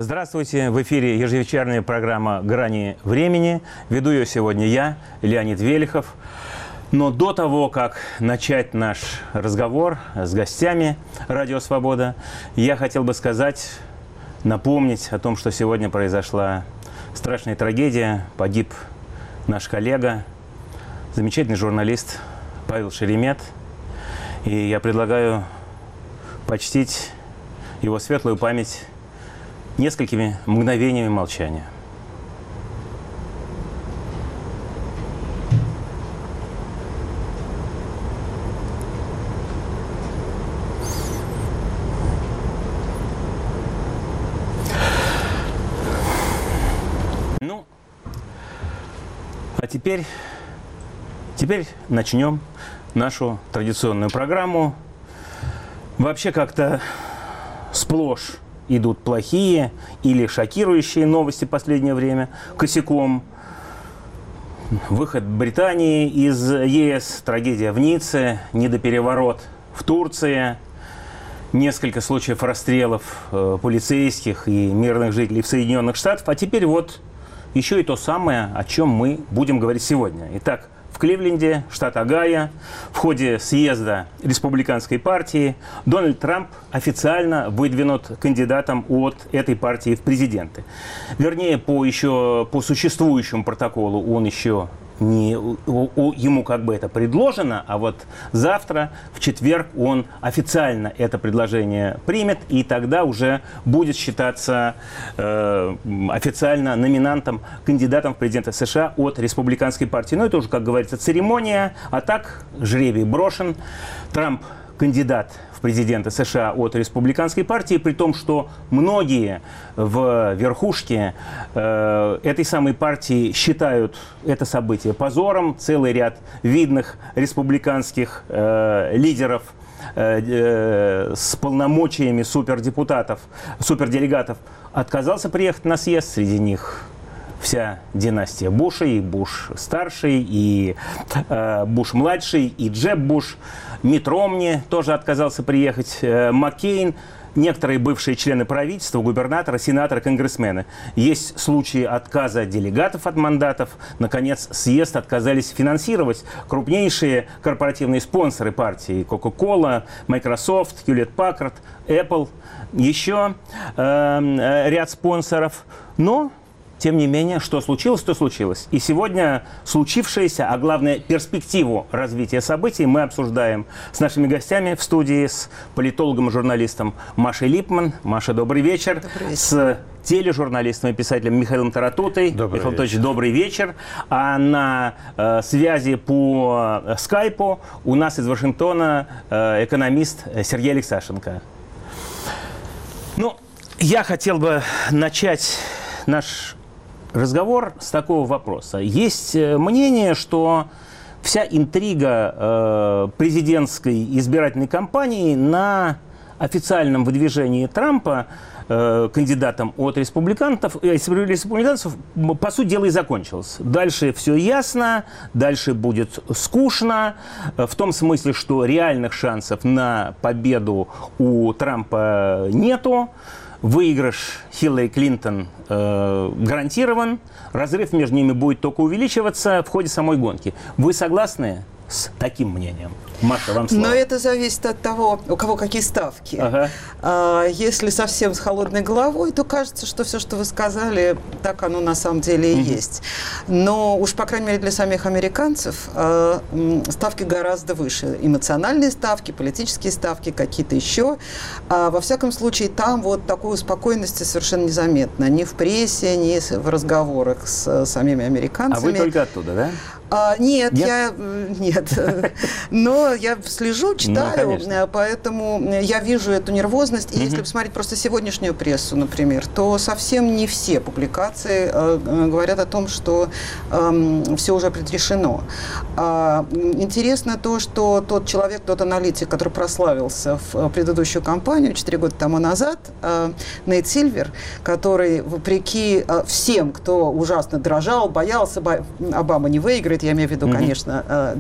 Здравствуйте! В эфире ежевечерняя программа «Грани времени». Веду ее сегодня я, Леонид Велихов. Но до того, как начать наш разговор с гостями «Радио Свобода», я хотел бы напомнить о том, что сегодня произошла страшная трагедия. Погиб наш коллега, замечательный журналист Павел Шеремет. И я предлагаю почтить его светлую память несколькими мгновениями молчания. Ну, а теперь начнем нашу традиционную программу. Вообще как-то сплошь идут плохие или шокирующие новости в последнее время. Косяком выход Британии из ЕС, трагедия в Ницце, недопереворот в Турции, несколько случаев расстрелов полицейских и мирных жителей в Соединенных Штатах. А теперь вот еще и то самое, о чем мы будем говорить сегодня. Итак, в Кливленде, штат Огайо, в ходе съезда республиканской партии Дональд Трамп официально выдвинут кандидатом от этой партии в президенты. Вернее, по существующему протоколу он еще ему как бы это предложено, а вот завтра, в четверг, он официально это предложение примет, и тогда уже будет считаться официально номинантом, кандидатом в президенты США от республиканской партии. Но это уже, как говорится, церемония, а так жребий брошен. Трамп кандидат в президенты США от республиканской партии, при том, что многие в верхушке этой самой партии считают это событие позором. Целый ряд видных республиканских лидеров с полномочиями суперделегатов отказался приехать на съезд. Среди них вся династия Бушей, и Буш-старший, и Буш-младший, и Джеб Буш. Митт Ромни тоже отказался приехать, Маккейн, некоторые бывшие члены правительства, губернаторы, сенаторы, конгрессмены. Есть случаи отказа делегатов от мандатов. Наконец, съезд отказались финансировать крупнейшие корпоративные спонсоры партии: Coca-Cola, Microsoft, Hewlett-Packard, Apple, еще ряд спонсоров. Но тем не менее, что случилось, то случилось. И сегодня случившееся, а главное, перспективу развития событий мы обсуждаем с нашими гостями в студии, с политологом и журналистом Машей Липман. Маша, добрый вечер. Добрый вечер. С тележурналистом и писателем Михаилом Таратутой. Михаил Анатольевич, добрый вечер. А на связи по скайпу у нас из Вашингтона экономист Сергей Алексашенко. Ну, я хотел бы начать наш разговор с такого вопроса. Есть мнение, что вся интрига президентской избирательной кампании на официальном выдвижении Трампа кандидатом от республиканцев, по сути дела, и закончилась. Дальше все ясно, дальше будет скучно, в том смысле, что реальных шансов на победу у Трампа нету. Выигрыш Хиллари Клинтон гарантирован, разрыв между ними будет только увеличиваться в ходе самой гонки. Вы согласны с таким мнением? Маша, вам слово. Но это зависит от того, у кого какие ставки. Ага. Если совсем с холодной головой, то кажется, что все, что вы сказали, так оно на самом деле и есть. Но уж, по крайней мере, для самих американцев ставки гораздо выше. Эмоциональные ставки, политические ставки, какие-то еще. Во всяком случае, там вот такой успокоенности совершенно незаметно. Ни в прессе, ни в разговорах с самими американцами. А вы только оттуда, да? Нет, нет. Но я слежу, читаю, поэтому я вижу эту нервозность. И если посмотреть просто сегодняшнюю прессу, например, то совсем не все публикации говорят о том, что все уже предрешено. Интересно то, что тот человек, тот аналитик, который прославился в предыдущую кампанию 4 года тому назад, Нейт Сильвер, который, вопреки всем, кто ужасно дрожал, боялся, Обама не выиграет, я имею в виду, конечно,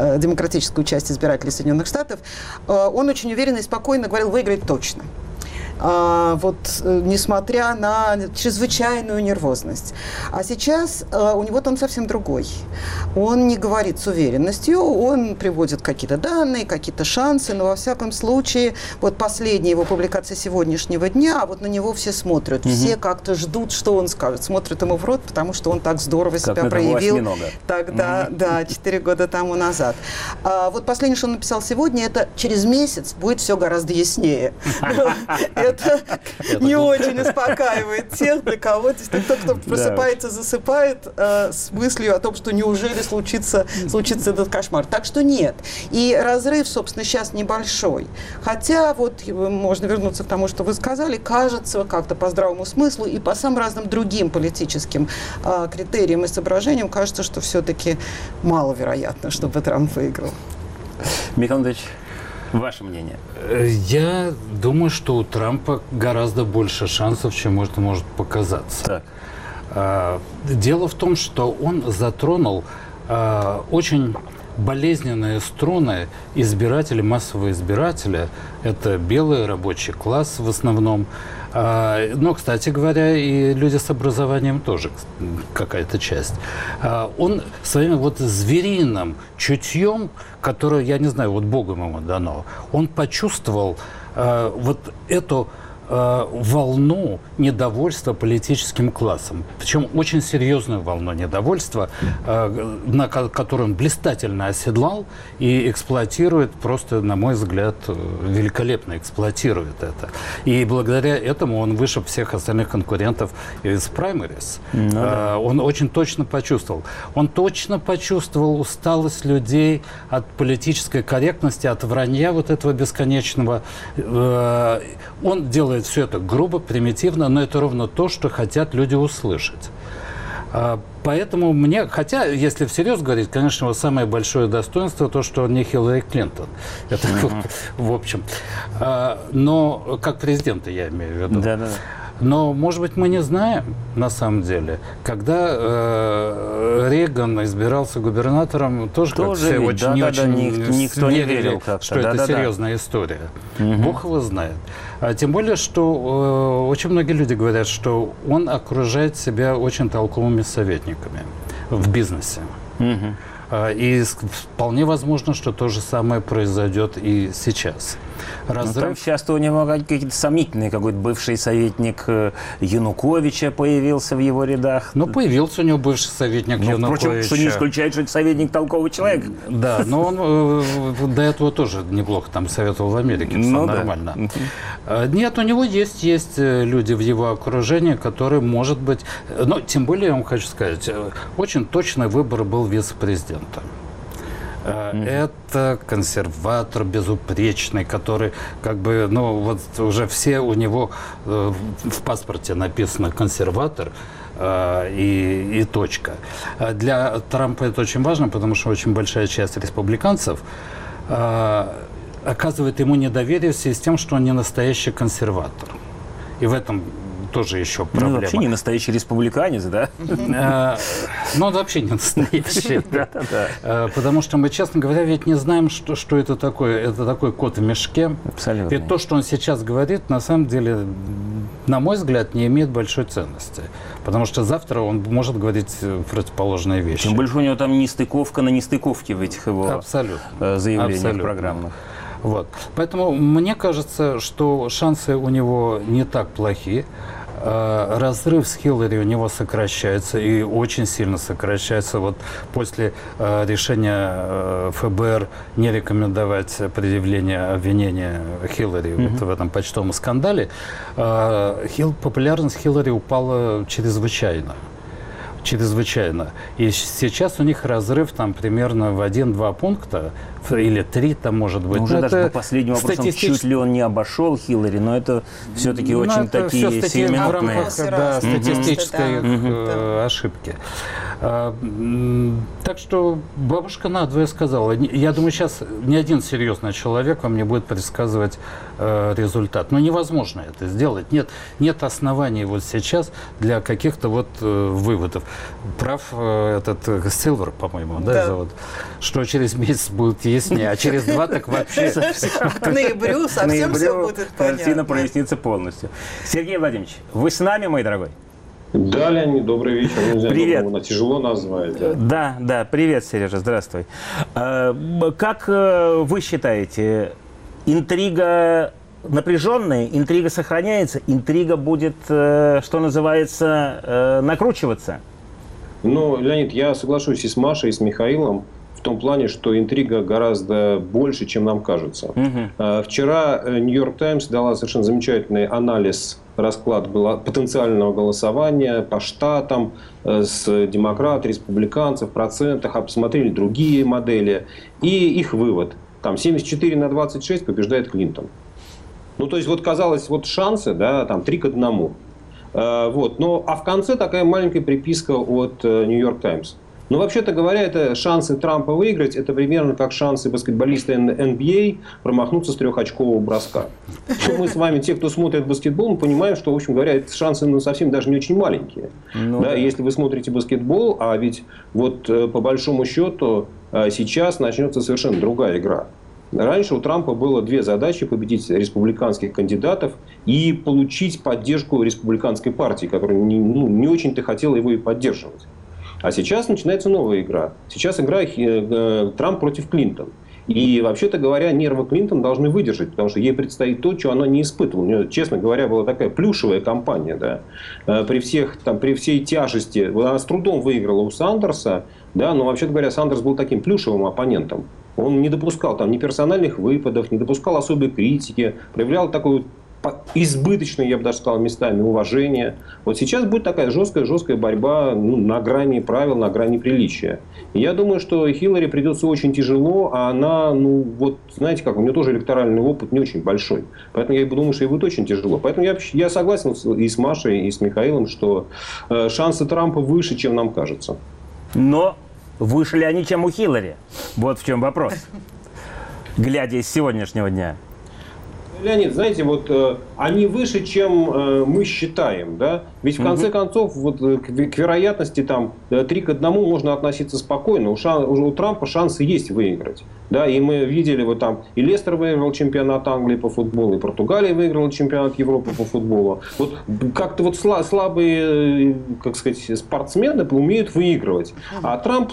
демократическую часть избирателей Соединенных Штатов, он очень уверенно и спокойно говорил, выиграет точно. несмотря на чрезвычайную нервозность. А сейчас у него там совсем другой. Он не говорит с уверенностью, он приводит какие-то данные, какие-то шансы, но во всяком случае, вот последняя его публикация сегодняшнего дня, вот на него все смотрят, все как-то ждут, что он скажет, смотрят ему в рот, потому что он так здорово себя проявил тогда, 4 года тому назад. Вот последнее, что он написал сегодня, это через месяц будет все гораздо яснее. Это не очень успокаивает тех, для кого кто просыпается, засыпает с мыслью о том, что неужели случится этот кошмар. Так что нет. И разрыв, собственно, сейчас небольшой. Хотя, вот можно вернуться к тому, что вы сказали, кажется, как-то по здравому смыслу и по самым разным другим политическим критериям и соображениям, кажется, что все-таки маловероятно, чтобы Трамп выиграл. Михаил Андреевич, ваше мнение? Я думаю, что у Трампа гораздо больше шансов, чем это может показаться. Так. Дело в том, что он затронул очень болезненные струны избирателей, массового избирателя. Это белый рабочий класс в основном. Но, кстати говоря, и люди с образованием тоже какая-то часть. Он своим вот звериным чутьем, которое, я не знаю, вот Богом ему дано, он почувствовал вот эту волну недовольства политическим классом. Причем очень серьезную волну недовольства, на которую он блистательно оседлал и эксплуатирует, просто, на мой взгляд, великолепно эксплуатирует это. И благодаря этому он вышиб всех остальных конкурентов из праймерис. Он очень точно почувствовал. Он точно почувствовал усталость людей от политической корректности, от вранья вот этого бесконечного. Он делает все это грубо, примитивно, но это ровно то, что хотят люди услышать. Поэтому мне, хотя, если всерьез говорить, конечно, его самое большое достоинство то, что он не Хиллари Клинтон. Это, в общем. Но как президента я имею в виду. Да. Но, может быть, мы не знаем, на самом деле, когда Рейган избирался губернатором, тоже все очень никто не верил, что это серьезная история. Бог его знает. Тем более, что очень многие люди говорят, что он окружает себя очень толковыми советниками в бизнесе. И вполне возможно, что то же самое произойдет и сейчас. Там часто у него какие-то сомнительные, какой-то бывший советник Януковича появился в его рядах. Ну, появился у него бывший советник Януковича. Впрочем, что не исключает, что это советник толковый человек. Да, но он до этого тоже неплохо там советовал в Америке, все нормально. Нет, у него есть люди в его окружении, которые, может быть... Но тем более, я вам хочу сказать, очень точный выбор был вице-президента. Это консерватор безупречный, который как бы, вот уже все у него в паспорте написано консерватор и точка. Для Трампа это очень важно, потому что очень большая часть республиканцев оказывает ему недоверие в связи с тем, что он не настоящий консерватор. И в этом тоже еще проблема. Ну, вообще не настоящий республиканец, да? Ну, он вообще не настоящий. Потому что мы, честно говоря, ведь не знаем, что это такое. Это такой кот в мешке. Абсолютно. И то, что он сейчас говорит, на самом деле, на мой взгляд, не имеет большой ценности. Потому что завтра он может говорить противоположные вещи. Тем больше у него там нестыковка на нестыковке в этих его заявлениях программных. Вот. Поэтому мне кажется, что шансы у него не так плохи. Разрыв с Хиллари у него сокращается и очень сильно сокращается. Вот после решения ФБР не рекомендовать предъявление обвинения Хиллари вот в этом почтовом скандале, популярность Хиллари упала чрезвычайно. И сейчас у них разрыв там примерно в 1-2 пункта, или 3 там может быть. Уже даже по последнему вопросу, чуть ли он не обошел Хиллари, но это все-таки очень такие сиюминутные статистической ошибки. Так что бабушка надвое сказала. Я думаю, сейчас ни один серьезный человек вам не будет предсказывать результат. Но невозможно это сделать. Нет оснований вот сейчас для каких-то вот выводов. Прав этот Силвер, по-моему, да, зовут, что через месяц будет яснее, а через 2 так вообще... К ноябрю совсем все будет понятно. Картина прояснится полностью. Сергей Владимирович, вы с нами, мой дорогой? Да, Леонид, добрый вечер. Привет. Тяжело назвать. Да, привет, Сережа, здравствуй. Как вы считаете, интрига напряженная, интрига сохраняется, интрига будет, что называется, накручиваться? Ну, Леонид, я соглашусь и с Машей, и с Михаилом в том плане, что интрига гораздо больше, чем нам кажется. Вчера Нью-Йорк Таймс дала совершенно замечательный анализ, расклад потенциального голосования по штатам с демократов, республиканцев, процентах, посмотрели другие модели. И их вывод. Там 74-26 побеждает Клинтон. Ну, то есть, вот казалось, вот шансы, да, там 3-1. Вот. Но, а в конце такая маленькая приписка от Нью-Йорк Таймс. Но вообще-то говоря, это шансы Трампа выиграть, это примерно как шансы баскетболиста NBA промахнуться с 3-очкового броска. Мы с вами, те, кто смотрит баскетбол, мы понимаем, что, в общем говоря, эти шансы совсем даже не очень маленькие. Да, если вы смотрите баскетбол, а ведь вот по большому счету сейчас начнется совершенно другая игра. Раньше у Трампа было 2 задачи: победить республиканских кандидатов и получить поддержку республиканской партии, которая не очень-то хотела его и поддерживать. А сейчас начинается новая игра. Сейчас игра Трамп против Клинтон. И, вообще-то говоря, нервы Клинтон должны выдержать, потому что ей предстоит то, чего она не испытывала. У нее, честно говоря, была такая плюшевая кампания. Да? При всей тяжести. Она с трудом выиграла у Сандерса, да? Но, вообще-то говоря, Сандерс был таким плюшевым оппонентом. Он не допускал там ни персональных выпадов, не допускал особой критики, проявлял такую избыточное, я бы даже сказал, местами уважение. Вот сейчас будет такая жесткая борьба на грани правил, на грани приличия. И я думаю, что Хиллари придется очень тяжело, а она, вот знаете как, у нее тоже электоральный опыт не очень большой. Поэтому я думаю, что ей будет очень тяжело. Поэтому я согласен и с Машей, и с Михаилом, что шансы Трампа выше, чем нам кажется. Но выше ли они, чем у Хиллари? Вот в чем вопрос. Глядя из сегодняшнего дня. Леонид, знаете, вот они выше, чем мы считаем, да? Ведь в конце концов, вот, к вероятности там 3-1 можно относиться спокойно. У Трампа шансы есть выиграть. Да? И мы видели, вот там и Лестер выиграл чемпионат Англии по футболу, и Португалия выиграла чемпионат Европы по футболу. Вот как-то вот слабые, как сказать, спортсмены умеют выигрывать. А Трамп,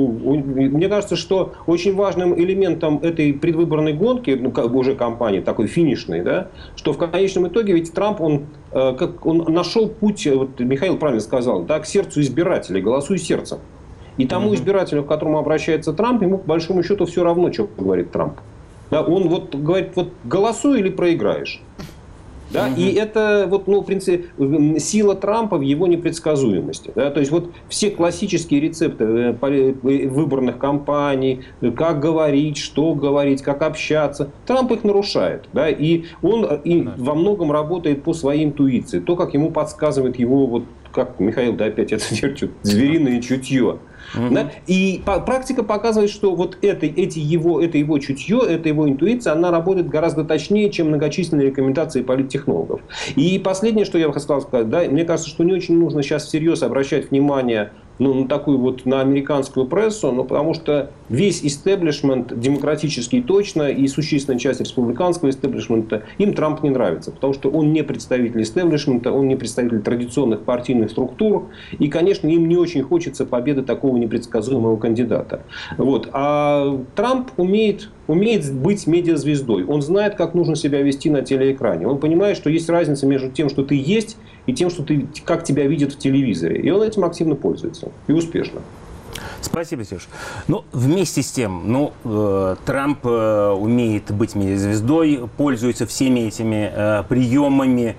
мне кажется, что очень важным элементом этой предвыборной гонки, уже кампании, такой финишной, да, что в конечном итоге ведь Трамп, он нашел путь, вот Михаил правильно сказал, да, к сердцу избирателей, голосуй сердцем. И тому избирателю, к которому обращается Трамп, ему по большому счету все равно, что говорит Трамп. Да, он вот говорит, вот голосуй или проиграешь. Да? И это вот, в принципе, сила Трампа в его непредсказуемости. Да? То есть вот все классические рецепты выборных кампаний, как говорить, что говорить, как общаться, Трамп их нарушает. Да? И он во многом работает по своей интуиции. То, как ему подсказывает его, вот, как Михаил, да, опять это звериное чутье. Да? И практика показывает, что вот это его чутье, это его интуиция, она работает гораздо точнее, чем многочисленные рекомендации политтехнологов. И последнее, что я бы хотел сказать, да, мне кажется, что не очень нужно сейчас всерьез обращать внимание на такую вот, на американскую прессу, потому что весь истеблишмент демократический точно и существенная часть республиканского истеблишмента, им Трамп не нравится, потому что он не представитель истеблишмента, он не представитель традиционных партийных структур, и, конечно, им не очень хочется победы такого непредсказуемого кандидата. Вот. А Трамп умеет быть медиазвездой. Он знает, как нужно себя вести на телеэкране. Он понимает, что есть разница между тем, что ты есть, и тем, что как тебя видят в телевизоре. И он этим активно пользуется. И успешно. Спасибо, Сереж. Вместе с тем, Трамп умеет быть медиазвездой, пользуется всеми этими приемами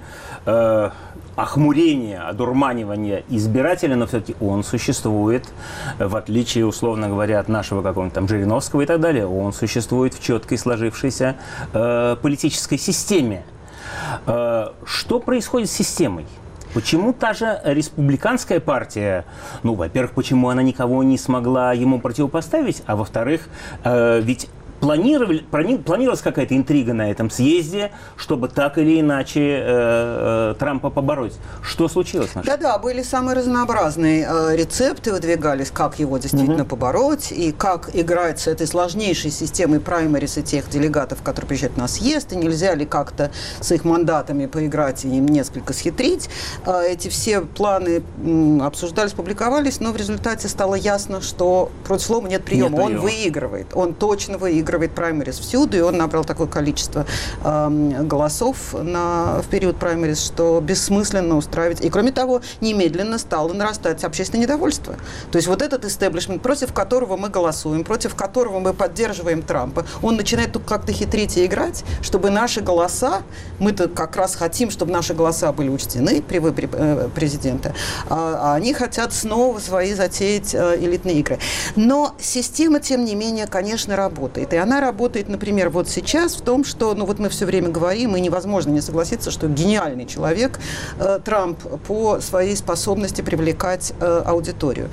охмурения, одурманивания избирателя, но все-таки он существует, в отличие, условно говоря, от нашего какого-нибудь там Жириновского и так далее, он существует в четкой сложившейся политической системе. Что происходит с системой? Почему та же республиканская партия, ну, во-первых, почему она никого не смогла ему противопоставить, а во-вторых, ведь планировалась какая-то интрига на этом съезде, чтобы так или иначе Трампа побороть. Что случилось? Да-да, были самые разнообразные рецепты, выдвигались, как его действительно побороть, и как играть с этой сложнейшей системой праймериз и тех делегатов, которые приезжают на съезд, и нельзя ли как-то с их мандатами поиграть и им несколько схитрить. Эти все планы обсуждались, публиковались, но в результате стало ясно, что против Лома нет приема. Он выигрывает, он точно выигрывает праймериз всюду, и он набрал такое количество голосов в период праймериз, что бессмысленно устраивать. И, кроме того, немедленно стало нарастать общественное недовольство. То есть вот этот истеблишмент, против которого мы голосуем, против которого мы поддерживаем Трампа, он начинает тут как-то хитрить и играть, чтобы наши голоса, мы-то как раз хотим, чтобы наши голоса были учтены при выборе президента, а они хотят снова свои затеять элитные игры. Но система, тем не менее, конечно, работает. И она работает, например, вот сейчас в том, что, ну вот мы все время говорим, и невозможно не согласиться, что гениальный человек Трамп по своей способности привлекать аудиторию.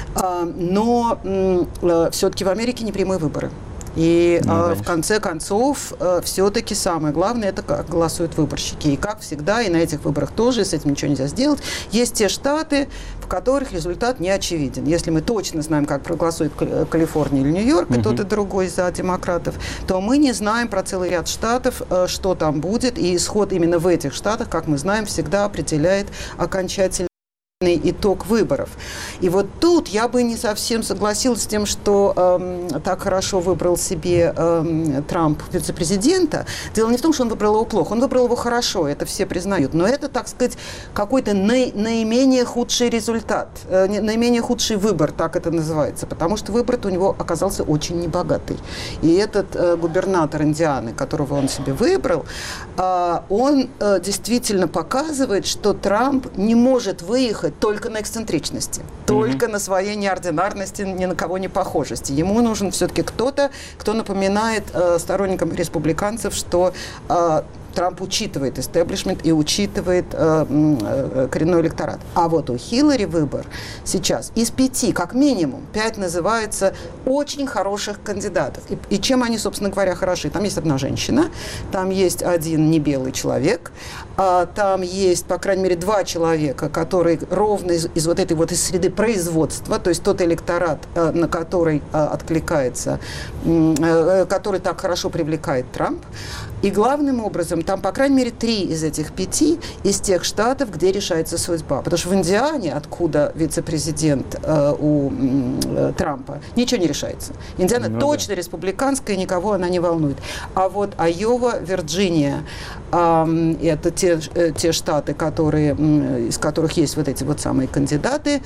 Но все-таки в Америке непрямые выборы. И в конце концов, все-таки самое главное, это как голосуют выборщики. И как всегда, и на этих выборах тоже, с этим ничего нельзя сделать, есть те штаты, в которых результат не очевиден. Если мы точно знаем, как проголосует Калифорния или Нью-Йорк, и тот, и другой за демократов, то мы не знаем про целый ряд штатов, что там будет. И исход именно в этих штатах, как мы знаем, всегда определяет окончательный итог выборов. И вот тут я бы не совсем согласилась с тем, что так хорошо выбрал себе Трамп вице-президента. Дело не в том, что он выбрал его плохо, он выбрал его хорошо, это все признают. Но это, так сказать, какой-то наименее худший результат, наименее худший выбор, так это называется, потому что выбор у него оказался очень небогатый. И этот губернатор Индианы, которого он себе выбрал, он действительно показывает, что Трамп не может выехать только на эксцентричности, только на своей неординарности, ни на кого не похожести. Ему нужен все-таки кто-то, кто напоминает сторонникам республиканцев, что Трамп учитывает истеблишмент и учитывает коренной электорат. А вот у Хиллари выбор сейчас из 5, как минимум, 5 называется очень хороших кандидатов. И чем они, собственно говоря, хороши? Там есть одна женщина, там есть один небелый человек, там есть, по крайней мере, 2 человека, которые ровно из вот этой вот из среды производства, то есть тот электорат, на который откликается, который так хорошо привлекает Трамп. И главным образом, там, по крайней мере, 3 из этих 5 из тех штатов, где решается судьба. Потому что в Индиане, откуда вице-президент у Трампа, ничего не решается. Индиана точно республиканская, никого она не волнует. А вот Айова, Вирджиния, это те штаты, из которых есть вот эти вот самые кандидаты.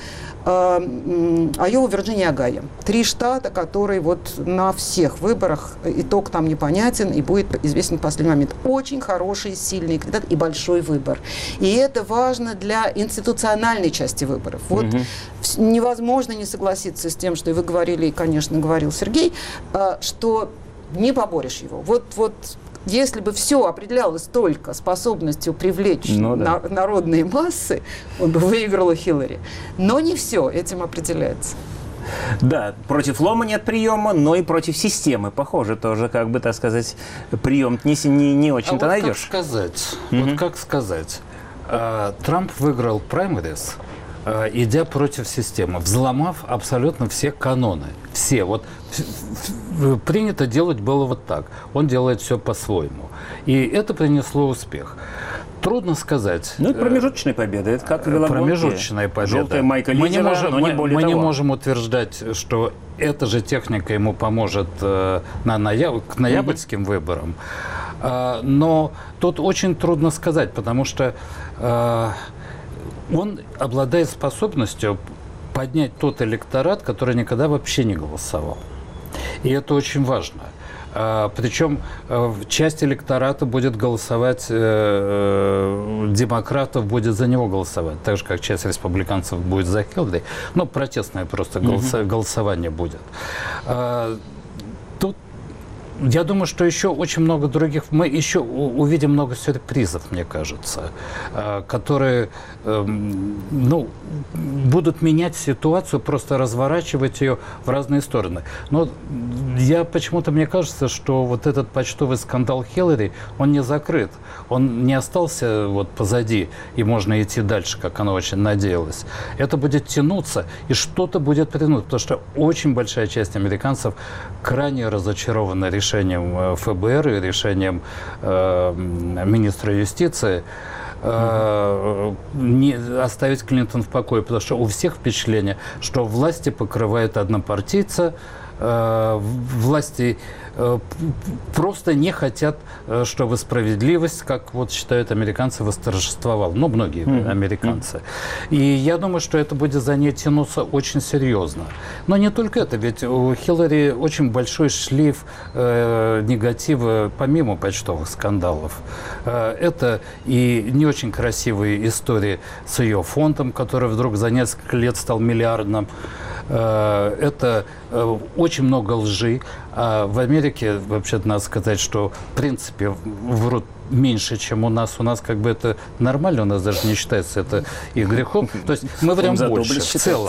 Айова, Вирджиния, Огайо. 3 штата, которые вот на всех выборах, итог там непонятен и будет известен в последний момент. Очень хороший, сильный кандидат и большой выбор. И это важно для институциональной части выборов. Вот невозможно не согласиться с тем, что и вы говорили, и, конечно, говорил Сергей, что не поборешь его. Вот если бы все определялось только способностью привлечь народные массы, он бы выиграл у Хиллари. Но не все этим определяется. Да, против Лома нет приема, но и против системы, похоже, тоже, как бы, так сказать, прием не очень-то найдешь. Вот как сказать? Трамп выиграл праймериз, идя против системы, взломав абсолютно все каноны. Все. Вот принято делать было вот так. Он делает все по-своему. И это принесло успех. Трудно сказать. Ну, это промежуточная победа. Это как промежуточная победа. Желтая майка лидера, но не более того. Мы не можем утверждать, что эта же техника ему поможет к ноябрьским выборам. Но тут очень трудно сказать, потому что он обладает способностью поднять тот электорат, который никогда вообще не голосовал. И это очень важно. Причем часть электората будет голосовать, демократов будет за него голосовать, так же, как часть республиканцев будет за Хиллари. Но протестное просто голосование будет. Тут Я думаю, что еще очень много других... Мы еще увидим много сюрпризов, мне кажется, которые будут менять ситуацию, просто разворачивать ее в разные стороны. Но мне кажется, что вот этот почтовый скандал Хиллари, он не закрыт. Он не остался позади, и можно идти дальше, как она очень надеялась. Это будет тянуться, и что-то будет придумать, потому что очень большая часть американцев крайне разочарована решением ФБР и решением министра юстиции не оставить Клинтон в покое, потому что у всех впечатление, что власти покрывает однопартийца, власти просто не хотят, чтобы справедливость, как считают американцы, восторжествовала. Многие американцы. И я думаю, что это будет за ней тянуться очень серьезно. Но не только это, ведь у Хиллари очень большой шлейф негатива, помимо почтовых скандалов. Это и не очень красивые истории с ее фондом, который вдруг за несколько лет стал миллиардным. Это очень много лжи. А в Америке, вообще-то, надо сказать, что, в принципе, врут меньше, чем у нас. У нас это нормально, у нас даже не считается это и грехом. То есть мы врем больше в целом.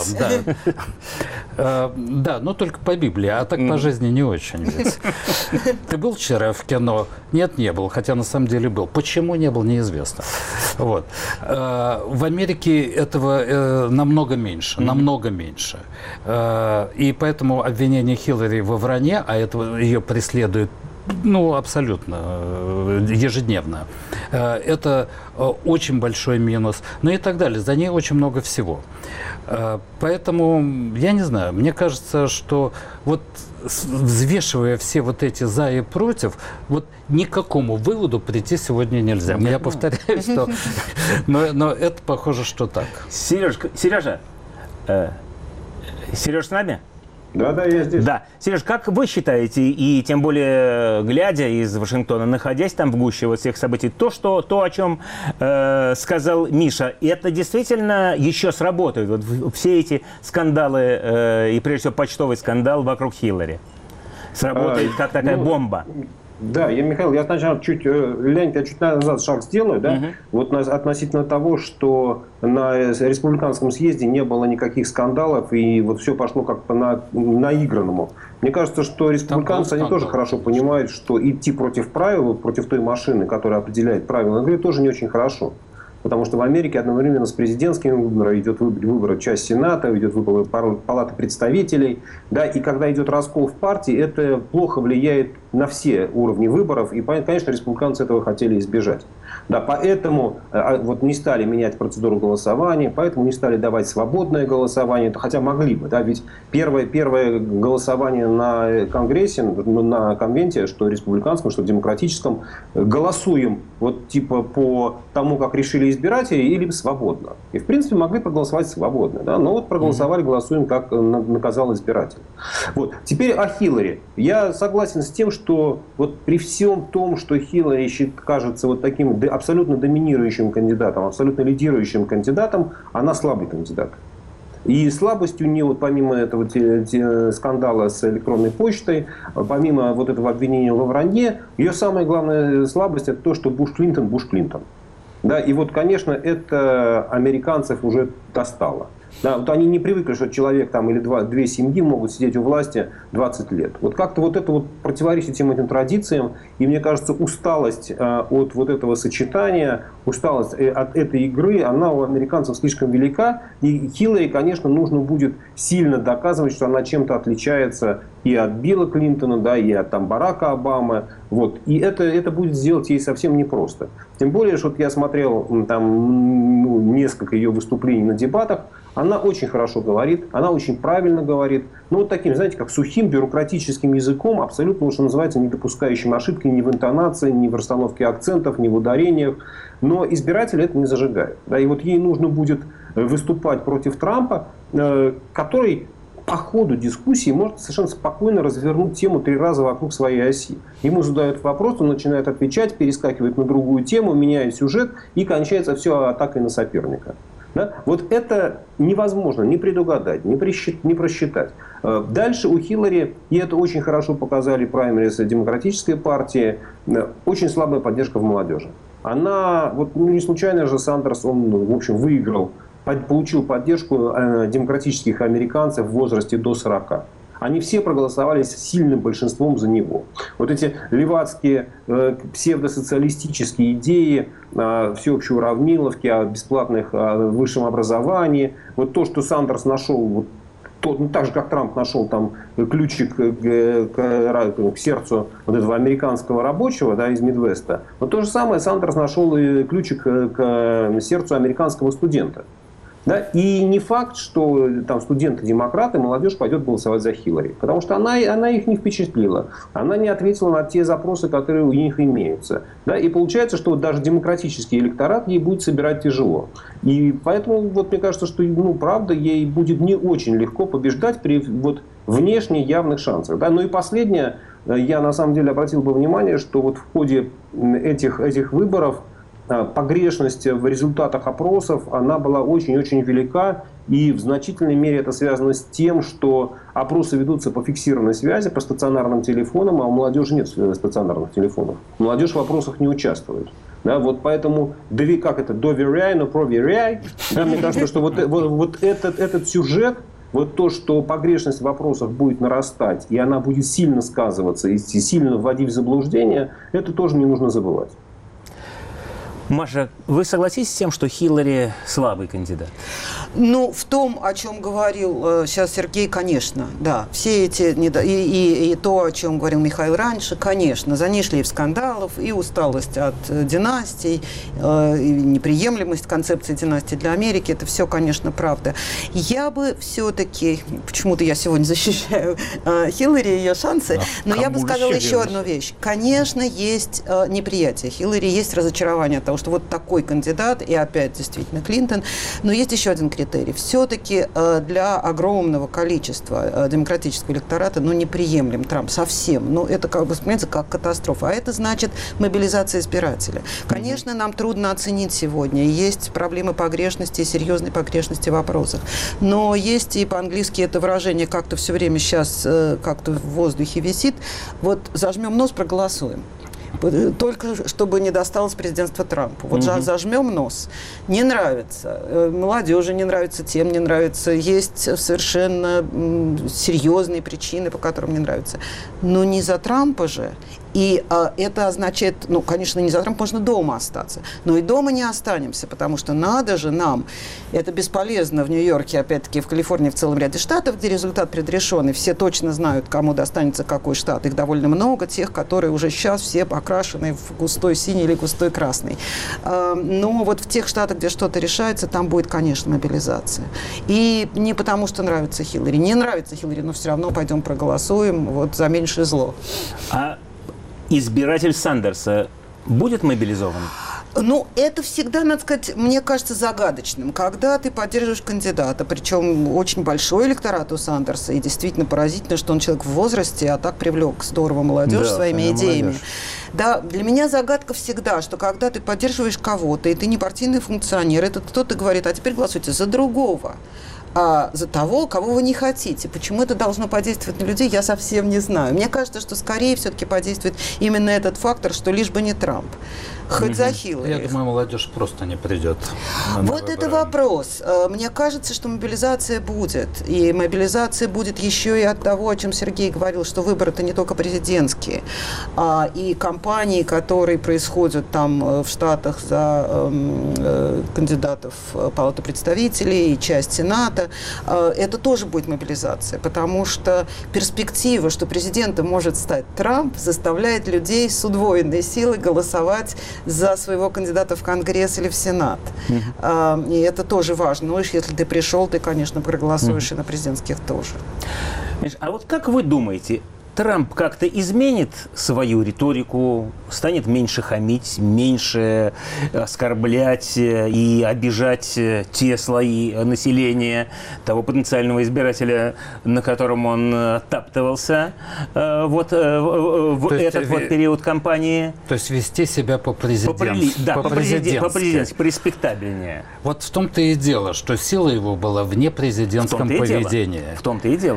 Да, но только по Библии, а так по жизни не очень. Ведь. Ты был вчера в кино? Нет, не был, хотя на самом деле был. Почему не был, неизвестно. В Америке этого намного меньше, намного меньше. И поэтому обвинение Хиллари во вранье, а это ее преследует абсолютно ежедневно. Это очень большой минус. И так далее. За ней очень много всего. Поэтому, я не знаю, мне кажется, что взвешивая все эти за и против, никакому выводу прийти сегодня нельзя. Я повторяю, что... Но это похоже, что так. Сережа, с нами? Да, я здесь. Да. Сереж, как вы считаете, и тем более глядя из Вашингтона, находясь там в гуще всех событий, то, о чем сказал Миша, это действительно еще сработает? Все эти скандалы, и прежде всего почтовый скандал вокруг Хиллари, сработает как такая бомба? Да, Михаил, я сначала чуть назад шаг сделаю, да, относительно того, что на республиканском съезде не было никаких скандалов, и все пошло как по наигранному. Мне кажется, что республиканцы, они тоже хорошо понимают, что идти против правил, против той машины, которая определяет правила игры, тоже не очень хорошо. Потому что в Америке одновременно с президентскими выборами идет выбор часть Сената, идет выбор Палаты представителей. Да, и когда идет раскол в партии, это плохо влияет на все уровни выборов. И, конечно, республиканцы этого хотели избежать. Да, поэтому не стали менять процедуру голосования, поэтому не стали давать свободное голосование, хотя могли бы. Да, ведь первое голосование на Конгрессе, на конвенте, что республиканском, что демократическом, голосуем по тому, как решили избиратели, или свободно. И, в принципе, могли проголосовать свободно. Да? Но проголосовали, голосуем, как наказал избиратель. Теперь о Хиллари. Я согласен с тем, что при всем том, что Хиллари кажется таким абсолютно доминирующим кандидатом, абсолютно лидирующим кандидатом, она слабый кандидат. И слабость у нее, помимо этого скандала с электронной почтой, помимо этого обвинения во вранье, ее самая главная слабость — это то, что Буш Клинтон. Да, и конечно, это американцев уже достало. Да, они не привыкли, что человек или две семьи могут сидеть у власти 20 лет. Как-то это противоречит всем этим традициям. И мне кажется, усталость от этого сочетания, усталость от этой игры, она у американцев слишком велика. И Хиллари, конечно, нужно будет сильно доказывать, что она чем-то отличается и от Билла Клинтона, да, и от Барака Обамы. И это будет сделать ей совсем непросто. Тем более, что я смотрел несколько ее выступлений на дебатах. Она очень хорошо говорит, она очень правильно говорит. Таким, знаете, как сухим бюрократическим языком, абсолютно, что называется, не допускающим ошибки ни в интонации, ни в расстановке акцентов, ни в ударениях. Но избиратели это не зажигают. Да, и ей нужно будет выступать против Трампа, который по ходу дискуссии может совершенно спокойно развернуть тему 3 раза вокруг своей оси. Ему задают вопрос, он начинает отвечать, перескакивает на другую тему, меняет сюжет, и кончается все атакой на соперника. Да? Это невозможно ни предугадать, ни просчитать. Дальше у Хиллари, и это очень хорошо показали праймериз демократической партии, очень слабая поддержка в молодежи. Она, вот не случайно же Сандерс, он, в общем, выиграл, получил поддержку демократических американцев в возрасте до 40. Они все проголосовали с сильным большинством за него. Вот эти левацкие псевдосоциалистические идеи всеобщей уравниловки, о бесплатных высшем образовании, вот то, что Сандерс нашел, так же, как Трамп нашел там ключик к сердцу вот этого американского рабочего, да, из Мидвеста, вот то же самое Сандерс нашел и ключик к сердцу американского студента. Да? И не факт, что там студенты-демократы, молодежь пойдет голосовать за Хиллари. Потому что она их не впечатлила. Она не ответила на те запросы, которые у них имеются. Да? И получается, что даже демократический электорат ей будет собирать тяжело. И поэтому вот, мне кажется, что правда, ей будет не очень легко побеждать при внешне явных шансах. Да? Ну и последнее, я на самом деле обратил бы внимание, что вот в ходе этих выборов погрешность в результатах опросов, она была очень-очень велика. И в значительной мере это связано с тем, что опросы ведутся по фиксированной связи, по стационарным телефонам, а у молодежи нет стационарных телефонов. Молодежь в опросах не участвует. Да, вот поэтому доверяй, но проверяй. Да, мне кажется, что вот этот сюжет, вот то, что погрешность в вопросах будет нарастать, и она будет сильно сказываться, и сильно вводить в заблуждение, это тоже не нужно забывать. Маша, вы согласитесь с тем, что Хиллари слабый кандидат? Ну, в том, о чем говорил сейчас Сергей, конечно, да. Все эти и то, о чем говорил Михаил раньше, конечно. За ней шлейф скандалов и усталость от династий, и неприемлемость концепции династии для Америки. Это все, конечно, правда. Я бы все-таки, почему-то я сегодня защищаю Хиллари и ее шансы, но я бы сказала еще одну вещь. Конечно, есть неприятие Хиллари, есть разочарование от того, что вот такой кандидат, и опять действительно Клинтон. Но есть еще один критерий. Все-таки для огромного количества демократического электората неприемлем Трамп совсем. Это как бы воспринимается как катастрофа. А это значит мобилизация избирателя. Конечно, нам трудно оценить сегодня. Есть проблемы погрешности, серьезной погрешности в вопросах. Но есть и по-английски это выражение как-то все время сейчас как-то в воздухе висит. Вот зажмем нос, проголосуем. Только чтобы не досталось президентства Трампу. Вот зажмем нос. Не нравится. Молодежи не нравится, тем не нравится. Есть совершенно серьезные причины, по которым не нравится. Но не за Трампа же. И это означает, конечно, не за Трампа, можно дома остаться. Но и дома не останемся, потому что надо же нам. Это бесполезно в Нью-Йорке, опять-таки, в Калифорнии, в целом ряде штатов, где результат предрешенный. Все точно знают, кому достанется какой штат. Их довольно много, тех, которые уже сейчас все покрашены в густой синий или густой красный. Но вот в тех штатах, где что-то решается, там будет, конечно, мобилизация. И не потому, что нравится Хиллари. Не нравится Хиллари, но все равно пойдем проголосуем за меньшее зло. Избиратель Сандерса будет мобилизован? Это всегда, надо сказать, мне кажется, загадочным. Когда ты поддерживаешь кандидата, причем очень большой электорат у Сандерса, и действительно поразительно, что он человек в возрасте, а так привлек здорово молодежь своими идеями. Молодежь. Да, для меня загадка всегда, что когда ты поддерживаешь кого-то, и ты не партийный функционер, этот кто-то говорит, а теперь голосуйте за другого. А за того, кого вы не хотите. Почему это должно подействовать на людей, я совсем не знаю. Мне кажется, что скорее все-таки подействует именно этот фактор, что лишь бы не Трамп. Хоть за Хиллари. Я думаю, молодежь просто не придет. Вот это вопрос. Мне кажется, что мобилизация будет. И мобилизация будет еще и от того, о чем Сергей говорил, что выборы-то не только президентские. И кампании, которые происходят там в Штатах за кандидатов в Палату представителей и часть Сената, это тоже будет мобилизация. Потому что перспектива, что президентом может стать Трамп, заставляет людей с удвоенной силой голосовать за своего кандидата в Конгресс или в Сенат. И это тоже важно. Ну, если ты пришел, ты, конечно, проголосуешь и на президентских тоже. А вот как вы думаете, Трамп как-то изменит свою риторику, станет меньше хамить, меньше оскорблять и обижать те слои населения, того потенциального избирателя, на котором он таптывался в этот период кампании? То есть вести себя по-президентски. Респектабельнее. Вот в том-то и дело, что сила его была в непрезидентском поведении. В том-то и дело.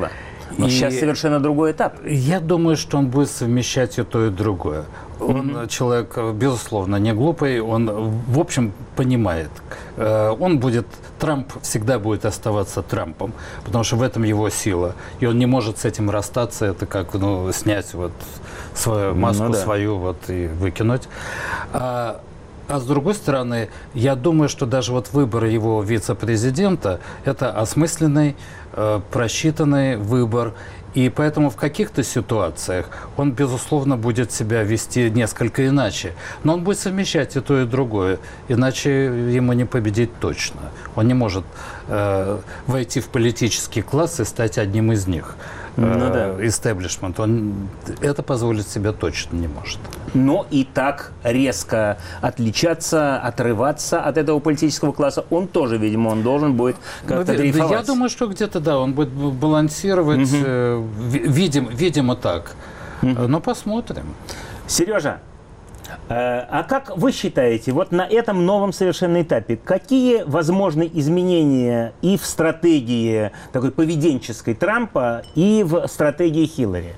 Но сейчас совершенно другой этап. Я думаю, что он будет совмещать и то, и другое. Он человек, безусловно, не глупый, он, в общем, понимает. Трамп всегда будет оставаться Трампом, потому что в этом его сила. И он не может с этим расстаться, это как снять свою маску свою и выкинуть. А с другой стороны, я думаю, что даже выбор его вице-президента – это осмысленный, просчитанный выбор. И поэтому в каких-то ситуациях он, безусловно, будет себя вести несколько иначе. Но он будет совмещать и то, и другое. Иначе ему не победить точно. Он не может войти в политический класс и стать одним из них. Истеблишмент. Он это позволить себе точно не может. Но и так резко отличаться, отрываться от этого политического класса он тоже, видимо, он должен будет как-то дрейфовать. Я думаю, что где-то, он будет балансировать, видимо, так. Но посмотрим. Сережа, а как вы считаете, на этом новом совершенно этапе, какие возможны изменения и в стратегии такой поведенческой Трампа, и в стратегии Хиллари?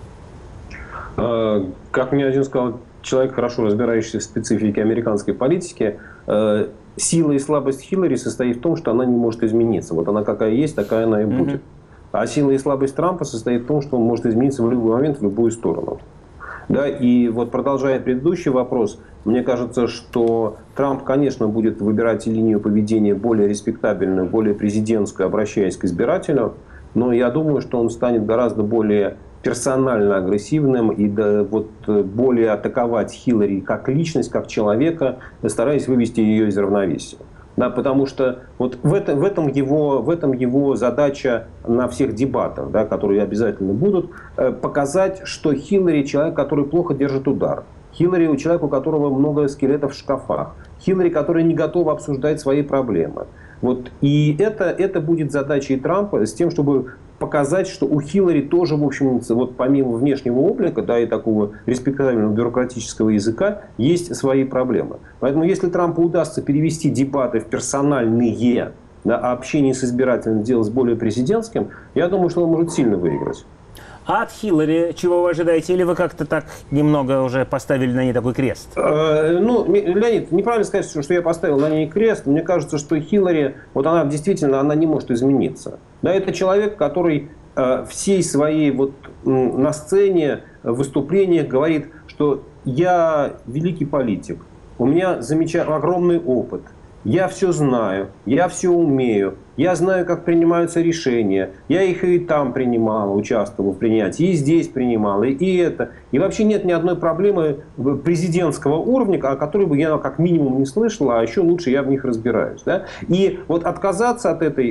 Как мне один сказал человек, хорошо разбирающийся в специфике американской политики, сила и слабость Хиллари состоит в том, что она не может измениться. Вот она какая есть, такая она и будет. А сила и слабость Трампа состоит в том, что он может измениться в любой момент, в любую сторону. Да, и продолжая предыдущий вопрос, мне кажется, что Трамп, конечно, будет выбирать линию поведения более респектабельную, более президентскую, обращаясь к избирателю, но я думаю, что он станет гораздо более персонально агрессивным и более атаковать Хиллари как личность, как человека, стараясь вывести ее из равновесия. Да, потому что в этом его задача на всех дебатах, да, которые обязательно будут, показать, что Хиллари человек, который плохо держит удар. Хиллари человек, у которого много скелетов в шкафах. Хиллари, который не готов обсуждать свои проблемы. И это будет задачей Трампа с тем, чтобы показать, что у Хиллари тоже, в общем, помимо внешнего облика, да, и такого респектабельного бюрократического языка, есть свои проблемы. Поэтому, если Трампу удастся перевести дебаты в персональные, да, а общение с избирателем сделать более президентским, я думаю, что он может сильно выиграть. А от Хиллари чего вы ожидаете? Или вы как-то так немного уже поставили на ней такой крест? Леонид, неправильно сказать, что я поставил на ней крест. Мне кажется, что Хиллари, она действительно не может измениться. Да, это человек, который всей своей на сцене, в выступлениях говорит, что я великий политик, у меня огромный опыт. Я все знаю, я все умею, я знаю, как принимаются решения. Я их и там принимал, участвовал в принятии, и здесь принимал, и это. И вообще нет ни одной проблемы президентского уровня, о которой бы я как минимум не слышал, а еще лучше я в них разбираюсь. Да? И отказаться от этой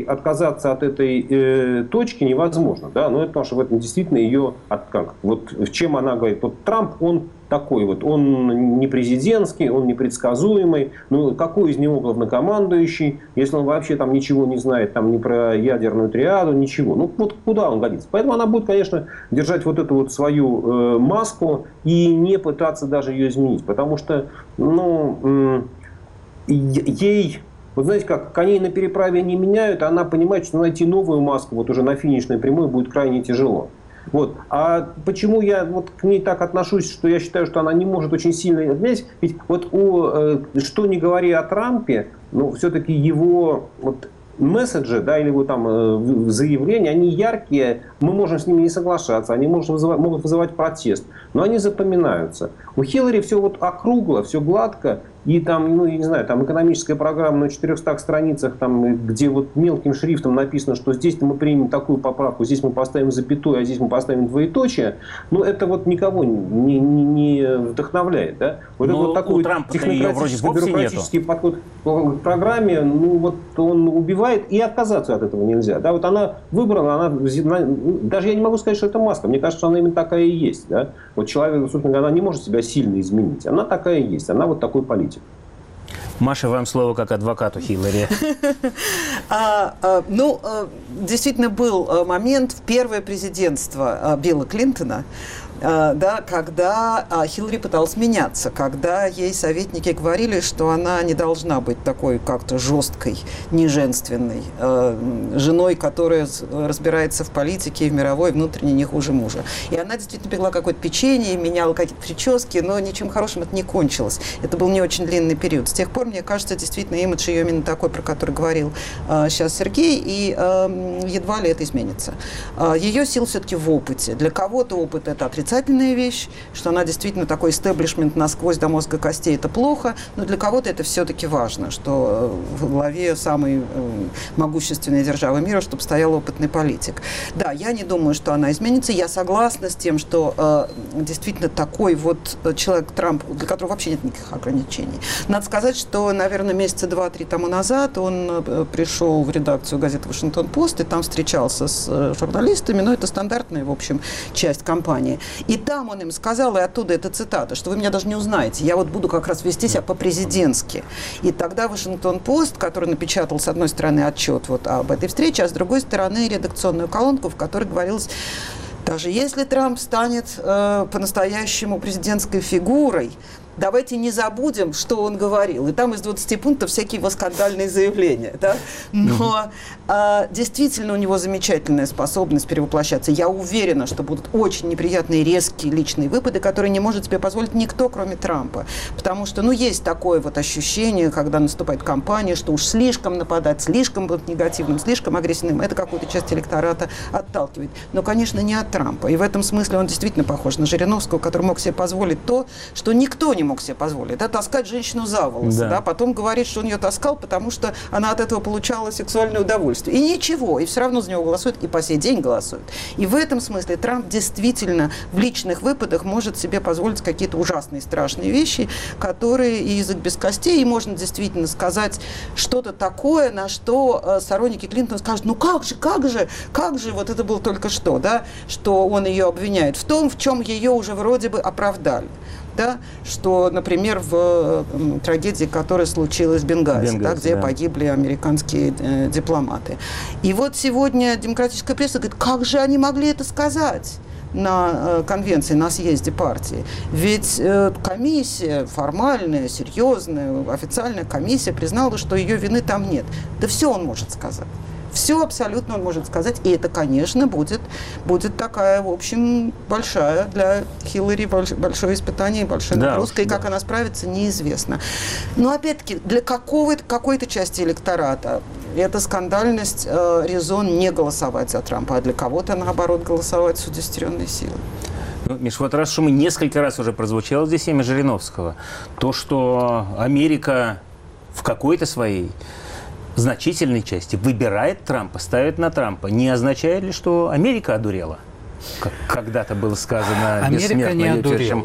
точки невозможно. Да? Но это потому что в этом действительно ее... в чем она говорит? Трамп, он такой он не президентский, он непредсказуемый. Какой из него главнокомандующий, если он вообще там ничего не знает, там ни про ядерную триаду, ничего. Куда он годится? Поэтому она будет, конечно, держать эту свою маску и не пытаться даже ее изменить. Потому что, ей... знаете как, коней на переправе не меняют, а она понимает, что найти новую маску уже на финишной прямой будет крайне тяжело. А почему я к ней так отношусь, что я считаю, что она не может очень сильно изменить? Ведь что не говори о Трампе, все-таки его месседжи, да, или заявления, они яркие, мы можем с ними не соглашаться, они могут вызывать протест, но они запоминаются. У Хиллари все округло, все гладко, и там, я не знаю, там экономическая программа на 400 страницах, где мелким шрифтом написано, что здесь мы примем такую поправку, здесь мы поставим запятую, а здесь мы поставим двоеточие, это никого не вдохновляет. Да? Такой технократический подход к программе, он убивает, и отказаться от этого нельзя. Да? Она выбрала, даже я не могу сказать, что это маска, мне кажется, она именно такая и есть. Да? Человек, собственно, она не может себя сильно изменить, она такая и есть, она такой политик. Маша, вам слово как адвокату Хиллари. Действительно был момент в первое президентство Билла Клинтона, когда Хиллари пыталась меняться, когда ей советники говорили, что она не должна быть такой как-то жесткой, неженственной женой, которая разбирается в политике, в мировой, внутренней, не хуже мужа. И она действительно пекла какое-то печенье, меняла какие-то прически, но ничем хорошим это не кончилось. Это был не очень длинный период. С тех пор, мне кажется, действительно имидж ее именно такой, про который говорил сейчас Сергей, и едва ли это изменится. Ее сила все-таки в опыте. Для кого-то опыт – это отрицательная вещь, что она действительно такой истеблишмент насквозь до мозга костей – это плохо, но для кого-то это все-таки важно, что в главе самой могущественной державы мира, чтобы стоял опытный политик. Да, я не думаю, что она изменится. Я согласна с тем, что действительно такой вот человек Трамп, для которого вообще нет никаких ограничений. Надо сказать, что, наверное, месяца 2-3 тому назад он пришел в редакцию газеты «Вашингтон-Пост» и там встречался с журналистами, но это стандартная, в общем, часть кампании. И там он им сказал, и оттуда эта цитата, что вы меня даже не узнаете, я вот буду как раз вести себя по-президентски. И тогда «Вашингтон-Пост», который напечатал, с одной стороны, отчет вот об этой встрече, а с другой стороны, редакционную колонку, в которой говорилось: даже если Трамп станет по-настоящему президентской фигурой, давайте не забудем, что он говорил. И там из 20 пунктов всякие его скандальные заявления. Да? Но действительно у него замечательная способность перевоплощаться. Я уверена, что будут очень неприятные, резкие личные выпады, которые не может себе позволить никто, кроме Трампа. Потому что, есть такое вот ощущение, когда наступает кампания, что уж слишком нападать, слишком быть негативным, слишком агрессивным, это какую-то часть электората отталкивает. Но, конечно, не от Трампа. И в этом смысле он действительно похож на Жириновского, который мог себе позволить то, что никто не мог себе позволить, таскать женщину за волосы, потом говорить, что он ее таскал, потому что она от этого получала сексуальное удовольствие. И ничего, и все равно за него голосуют, и по сей день голосуют. И в этом смысле Трамп действительно в личных выпадах может себе позволить какие-то ужасные, страшные вещи, которые и язык без костей, и можно действительно сказать что-то такое, на что сторонники Клинтона скажут: как же, вот это было только что, что он ее обвиняет в том, в чем ее уже вроде бы оправдали. Что, например, в трагедии, которая случилась в Бенгази, где погибли американские дипломаты. И вот сегодня демократическая пресса говорит: как же они могли это сказать на конвенции, на съезде партии? Ведь комиссия формальная, серьезная, официальная комиссия признала, что ее вины там нет. Да все он может сказать. Все абсолютно он может сказать. И это, конечно, будет такая, в общем, большая для Хиллари большое испытание, большая нагрузка. И как она справится, неизвестно. Но, опять-таки, для какой-то части электората эта скандальность резон не голосовать за Трампа, а для кого-то, наоборот, голосовать с удесятеренной силой. Миш, вот раз, что мы несколько раз уже прозвучало здесь имя Жириновского, то, что Америка в какой-то своей значительной части выбирает Трампа, ставит на Трампа, не означает ли, что Америка одурела? Как когда-то было сказано, Америка не одурела.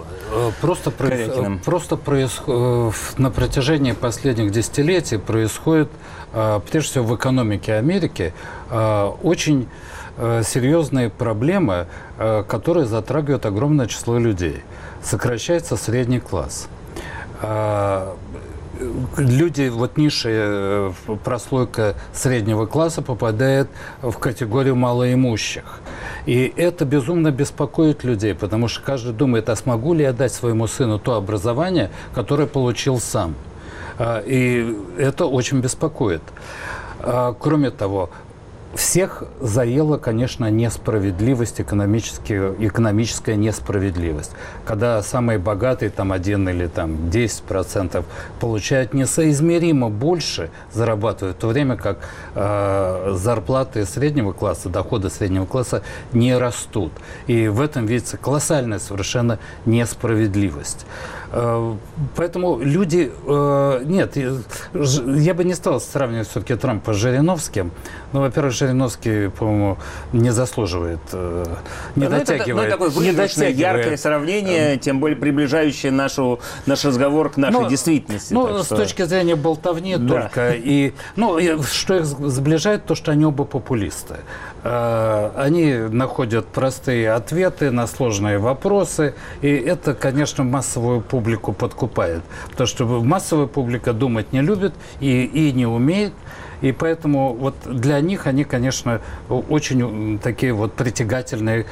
Просто на протяжении последних десятилетий происходит, прежде всего в экономике Америки, очень серьезные проблемы, которые затрагивают огромное число людей. Сокращается средний класс. Люди, низшая прослойка среднего класса попадает в категорию малоимущих. И это безумно беспокоит людей, потому что каждый думает: а смогу ли я дать своему сыну то образование, которое получил сам? И это очень беспокоит. Кроме того, всех заела, конечно, несправедливость, экономическая несправедливость. Когда самые богатые, 1 или 10% получают несоизмеримо больше, зарабатывают, в то время как зарплаты среднего класса, доходы среднего класса не растут. И в этом видится колоссальная совершенно несправедливость. Поэтому люди... Нет, я бы не стал сравнивать все-таки Трампа с Жириновским. Но, во-первых, Жириновский, по-моему, не заслуживает, не дотягивает. Это такое выигрышное, яркое сравнение, тем более приближающее наш разговор к нашей действительности. С точки зрения болтовни только. Что их сближает, то, что они оба популисты. Они находят простые ответы на сложные вопросы. И это, конечно, массовую публику публику подкупает. Потому что массовая публика думать не любит и не умеет. И поэтому вот для них они, конечно, очень такие вот притягательные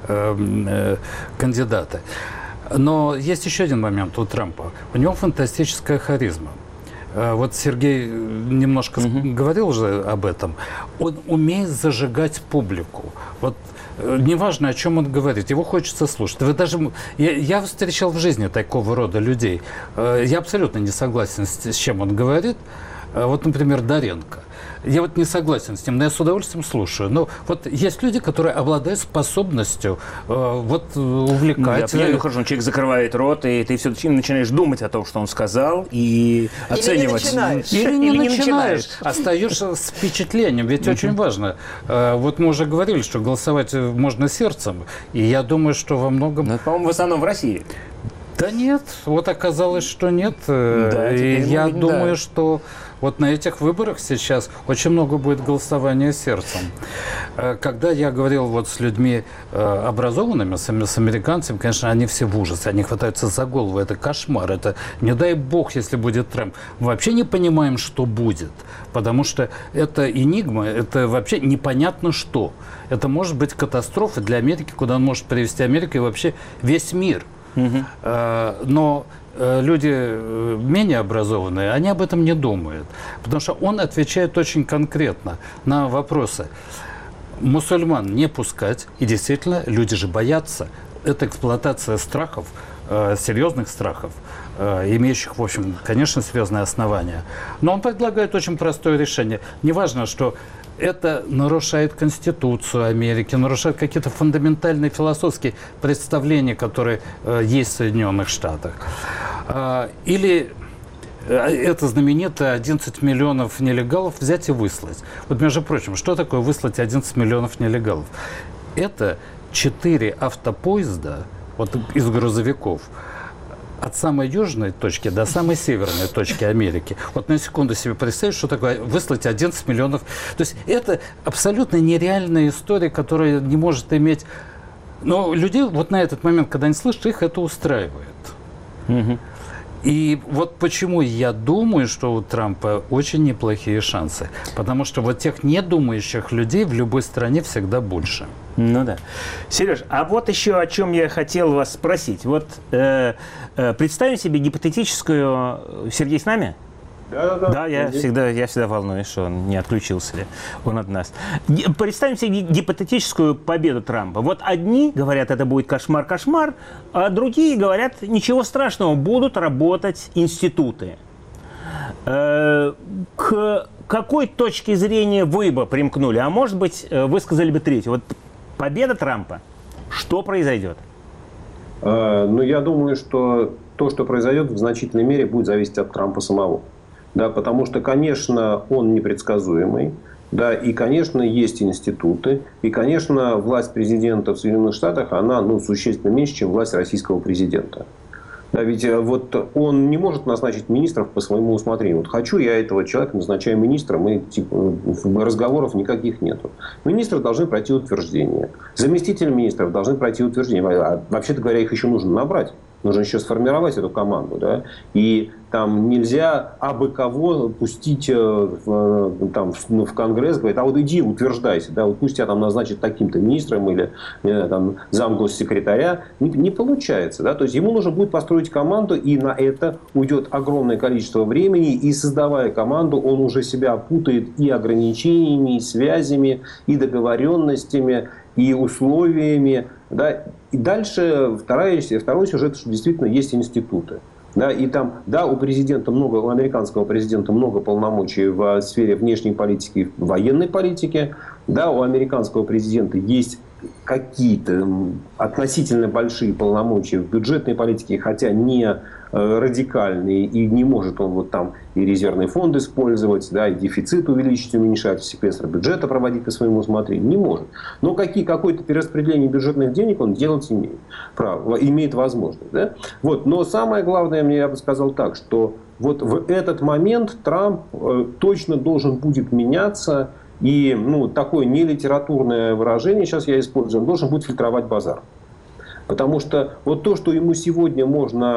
кандидаты. Но есть еще один момент у Трампа. У него фантастическая харизма. Вот Сергей немножко говорил уже об этом. Он умеет зажигать публику. Вот неважно, о чем он говорит, его хочется слушать. Вы даже, я встречал в жизни такого рода людей. Я абсолютно не согласен с чем он говорит. Вот, например, Доренко. Я вот не согласен с ним, но я с удовольствием слушаю. Но вот есть люди, которые обладают способностью увлекать. Ну, я хорошо, человек закрывает рот, и ты все начинаешь думать о том, что он сказал, и оценивать. Или не начинаешь. Остаешься с впечатлением. Ведь очень важно. Вот мы уже говорили, что голосовать можно сердцем. И я думаю, что во многом... Но, по-моему, в основном в России. Да нет, вот оказалось, что нет. Да, и я думаю, что вот на этих выборах сейчас очень много будет голосования сердцем. Когда я говорил вот с людьми образованными, с американцами, конечно, они все в ужасе, они хватаются за голову, это кошмар, это не дай бог, если будет Трамп. Мы вообще не понимаем, что будет, потому что это энигма, это вообще непонятно что. Это может быть катастрофа для Америки, куда он может привести Америку и вообще весь мир. Но люди менее образованные, они об этом не думают. Потому что он отвечает очень конкретно на вопросы. Мусульман не пускать. И действительно, люди же боятся. Это эксплуатация страхов, серьезных страхов, имеющих, в общем, конечно, серьезные основания. Но он предлагает очень простое решение. Неважно, что это нарушает Конституцию Америки, нарушает какие-то фундаментальные философские представления, которые есть в Соединенных Штатах. Или это знаменитое 11 миллионов нелегалов взять и выслать. Вот, между прочим, что такое выслать 11 миллионов нелегалов? Это 4 автопоезда вот, из грузовиков от самой южной точки до самой северной точки Америки. Вот на секунду себе представить, что такое выслать 11 миллионов. То есть это абсолютно нереальная история, которая не может иметь... Но людей вот на этот момент, когда они слышат, их это устраивает. И вот почему я думаю, что у Трампа очень неплохие шансы. Потому что вот тех недумающих людей в любой стране всегда больше. Ну да. Сереж, а вот еще о чем я хотел вас спросить. Вот представим себе гипотетическую... Сергей с нами? Да, я всегда волнуюсь, что он не отключился ли он от нас. Представим себе гипотетическую победу Трампа. Вот одни говорят, это будет кошмар-кошмар, а другие говорят, ничего страшного, будут работать институты. К какой точке зрения вы бы примкнули? А может быть, вы сказали бы третью. Вот победа Трампа, что произойдет? Ну, я думаю, что то, что произойдет, в значительной мере будет зависеть от Трампа самого. Да, потому что, конечно, он непредсказуемый, да, и, конечно, есть институты, и, конечно, власть президента в Соединенных Штатах, она существенно меньше, чем власть российского президента. Да, ведь вот он не может назначить министров по своему усмотрению. Вот хочу я этого человека, назначаю министром, и разговоров никаких нету. Министры должны пройти утверждение. Заместители министров должны пройти утверждение. А, вообще-то говоря, их еще нужно набрать. Нужно еще сформировать эту команду. Да? И там нельзя абы кого пустить в Конгресс, говорит, а вот иди утверждайся, да, вот пусть тебя там назначат таким-то министром или там, замгоссекретаря. Не получается. Да? То есть ему нужно будет построить команду, и на это уйдет огромное количество времени. И создавая команду, он уже себя путает и ограничениями, и связями, и договоренностями, и условиями. Да? И дальше второй сюжет, что действительно есть институты. Да, и там, да, у американского президента много полномочий в сфере внешней политики и военной политики. Да, у американского президента есть какие-то относительно большие полномочия в бюджетной политике, хотя не радикальные, и не может он вот там и резервный фонд использовать, да, и дефицит увеличить, уменьшать, секвестр бюджета проводить по своему усмотрению. Не может. Но какое-то перераспределение бюджетных денег он делать имеет возможность. Да? Вот. Но самое главное, я бы сказал так, что вот в этот момент Трамп точно должен будет меняться. И такое нелитературное выражение, сейчас я использую, он должен будет фильтровать базар. Потому что вот то, что ему сегодня можно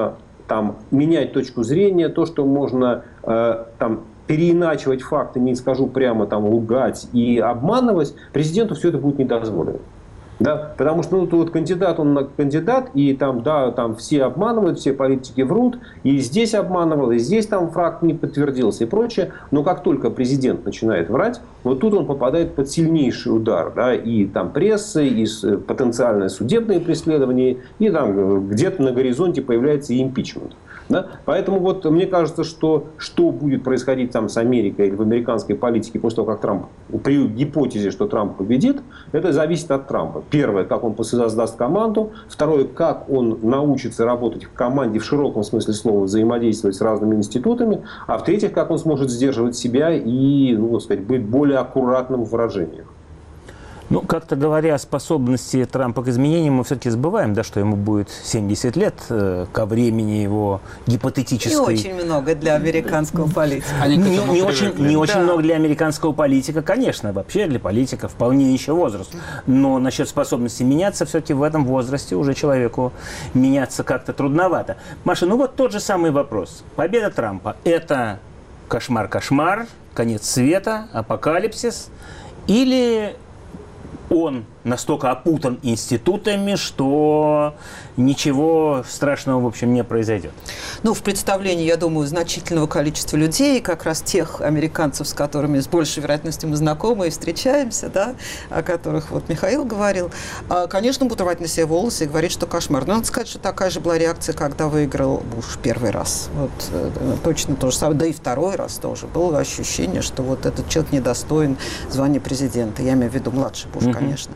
там, менять точку зрения, то, что можно там, переиначивать факты, не скажу прямо, там, лгать и обманывать, президенту все это будет не дозволено. Да? Потому что вот кандидат, он кандидат, и там, да, там все обманывают, все политики врут, и здесь обманывал, и здесь там факт не подтвердился и прочее. Но как только президент начинает врать, вот тут он попадает под сильнейший удар. Да? И там прессы, и потенциальные судебные преследования, и там где-то на горизонте появляется и импичмент. Да? Поэтому вот мне кажется, что будет происходить там с Америкой или в американской политике после того, как Трамп, при гипотезе, что Трамп победит, это зависит от Трампа. Первое, как он создаст команду. Второе, как он научится работать в команде в широком смысле слова, взаимодействовать с разными институтами. А в-третьих, как он сможет сдерживать себя и, ну, так сказать, быть более аккуратным в выражениях. Ну, как-то говоря о способности Трампа к изменениям, мы все-таки забываем, да, что ему будет 70 лет ко времени его гипотетической... Не очень много для американского политика. Не очень много для американского политика, конечно, вообще для политика вполне еще возраст. Но насчет способности меняться, все-таки в этом возрасте уже человеку меняться как-то трудновато. Маша, ну вот тот же самый вопрос. Победа Трампа – это кошмар-кошмар, конец света, апокалипсис, или... он настолько опутан институтами, что ничего страшного, в общем, не произойдет? Ну, в представлении, я думаю, значительного количества людей, как раз тех американцев, с которыми с большей вероятностью мы знакомы и встречаемся, да, о которых вот Михаил говорил, конечно, будут рвать на себе волосы и говорить, что кошмар. Но надо сказать, что такая же была реакция, когда выиграл Буш первый раз. Вот, точно то же самое. Да и второй раз тоже. Было ощущение, что вот этот человек недостоин звания президента. Я имею в виду младший Буш, конечно.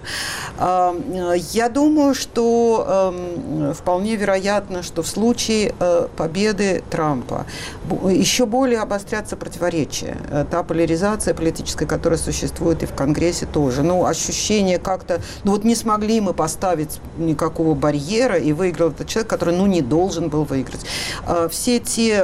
Я думаю, что вполне вероятно, что в случае победы Трампа еще более обострятся противоречия. Та поляризация политическая, которая существует и в Конгрессе тоже. Ну, ощущение как-то... Ну, вот не смогли мы поставить никакого барьера, и выиграл этот человек, который, ну, не должен был выиграть. Все те